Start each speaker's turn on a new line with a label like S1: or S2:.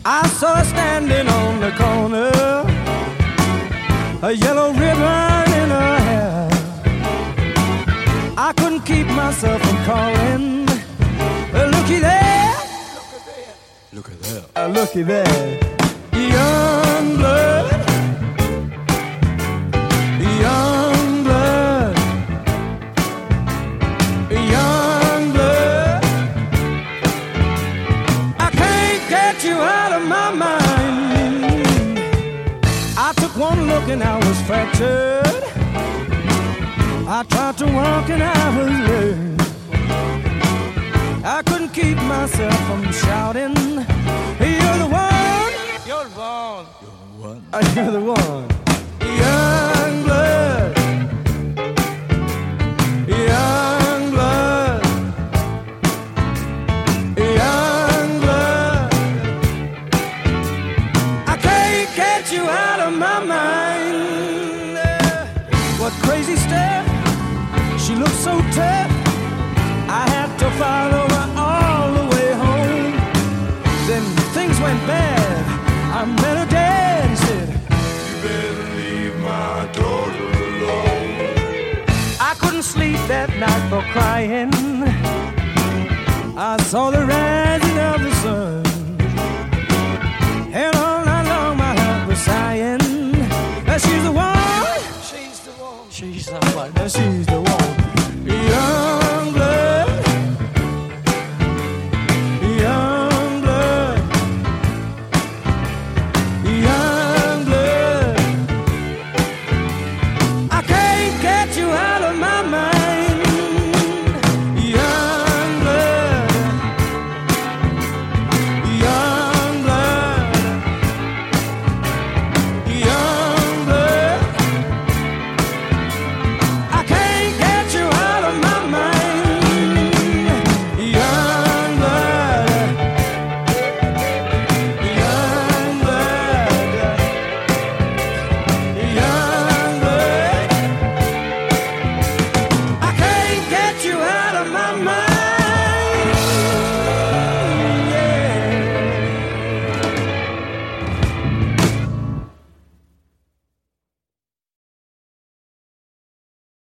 S1: I saw her standing on the corner, a yellow ribbon in her hair. I couldn't keep myself from calling. Looky there,
S2: Look at that.
S1: looky there, young blood, young blood, young blood. I can't get you out of my mind. I took one look and I was fractured. I tried to walk and I was late. I couldn't keep myself from shouting, you're the one, you're the one, you're the one, young blood, young blood, young blood. I can't get you out of my mind. What crazy stuff, she looked so tough, I had to follow her all the way home. Then things went bad, I met her dad. He said, you better leave my daughter alone. I couldn't sleep that night for crying. I saw the rising of the sun, and all night long my heart was sighing. She's the one, she's the one, she's the one, she's the one.